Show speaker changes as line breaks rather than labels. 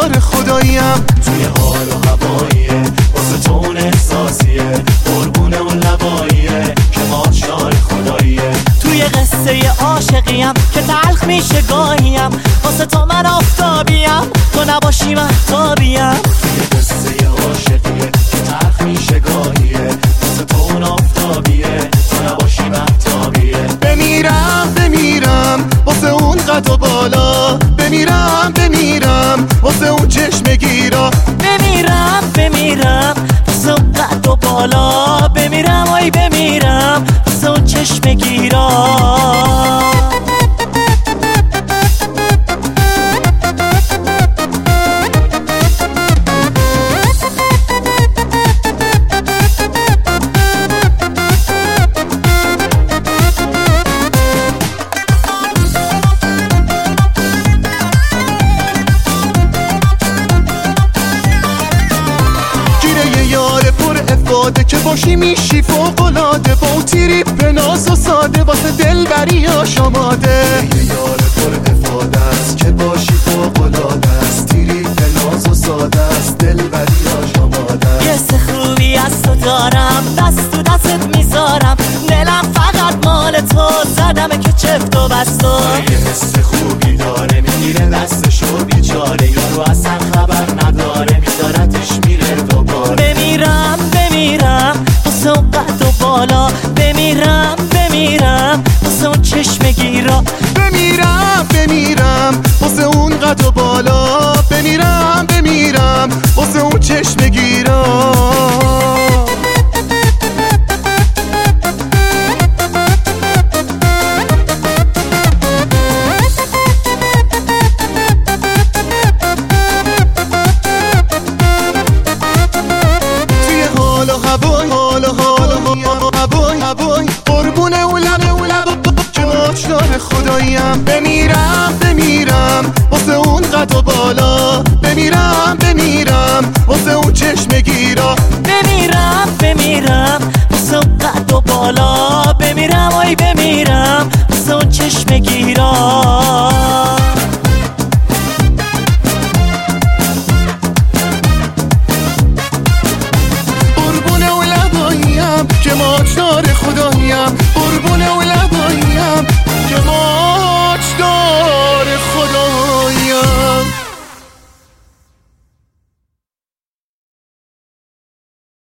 ماچار خداییم. توی حال و هواییه واسه تو اون احساسیه، قربون اون لباییه که ماچار خداییه.
توی قصه عاشقیم که تلخ میشه گاهیم، واسه تو من آفتابیم تو نباشی مهتابیم.
توی قصه عاشقیه که تلخ میشه گاهیه، واسه تو اون آفتابیه تو نباشی مهتابیه. بمیرم واسه اون قد و بالا، بمیرم واسه اون چشم گیرا.
بمیرم واسه اون قد و بالا، بمیرم آی بمیرم واسه اون چشم گیرا.
که باشی میشی فوق‌العاده، با اون تریپ ناز و ساده واسه دلبریاش آماده. یه یار پر افاده است که باشی فوق‌العاده است، تریپ ناز و ساده است دلبریاش آماده.
یه حس خوبی از تو دارم، دست تو دستت میذارم، دلم فقط مال تو، زدمه که چفت و بستو.
یه حس خوبی داره میگیره دستشو بیچاره، یارو اصلا خبر نداره میذارتش میره دوباره.
بمیرم واسه اون قد و بالا، بمیرم واسه اون چشم گیرا.
بمیرم واسه اون قد و بالا، بمیرم واسه اون چشم گیرا. قربونه و لب که ماچار خداییم. بمیرم واسه اون قد و بالا، بمیرم واسه اون چشم گیرا.
بمیرم واسه اون قد و بالا، بمیرم آی بمیرم واسه اون چشم گیرا.
قربونه و لباییم که ماچار خداییم، قربونه و